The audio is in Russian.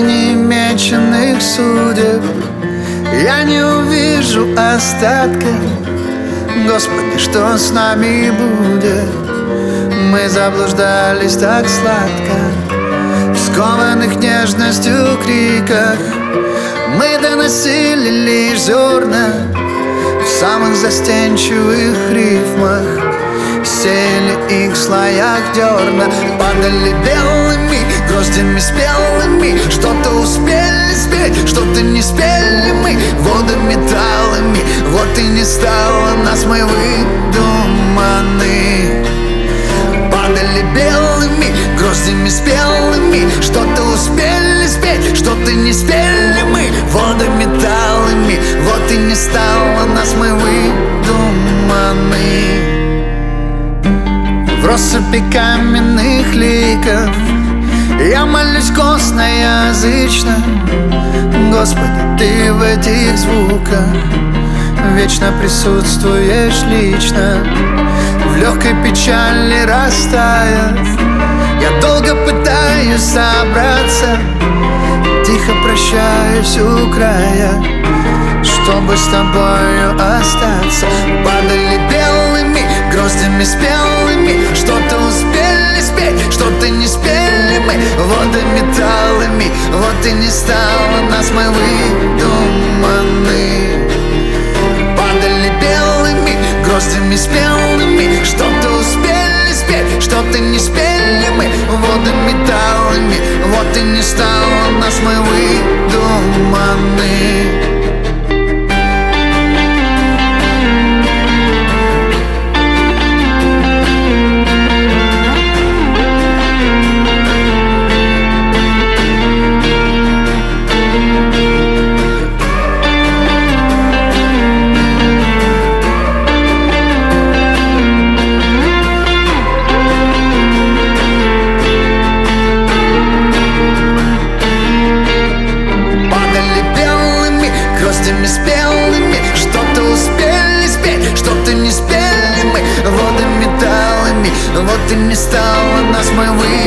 немеченных судеб. Я не увижу остатка. Господи, что с нами будет? Мы заблуждались так сладко в скованных нежностью криках. Мы доносили лишь зерна в самых застенчивых рифмах, сеяли их в слоях дерна, падали белыми гроздями спелыми. Что-то успели спеть, что-то не спели мы водометаллами. Вот и не стало нас, мы выдуманы. Падали белыми гроздями спелыми. Что-то успели спеть, что-то не спели мы водометаллами. Вот и не стало нас, мы выдуманы. В россыпи каменных ликов я молюсь косноязычно. Господи, Ты в этих звуках вечно присутствуешь лично. В легкой печали растаяв, я долго пытаюсь собраться, тихо прощаюсь у края, чтобы с Тобою остаться. Падали белыми гроздями спелыми. Что-то успели спеть, что-то не спели мы водометаллами. Вот и не стало нас, мы выдуманы. Падали белыми гроздями спелыми. Что-то успели спеть, что-то не спели мы водометаллами. Вот и не стало нас, мы выдуманы. Спелыми. Что-то успели спеть, что-то не спели мы водометаллами. Вот и не стало нас, мы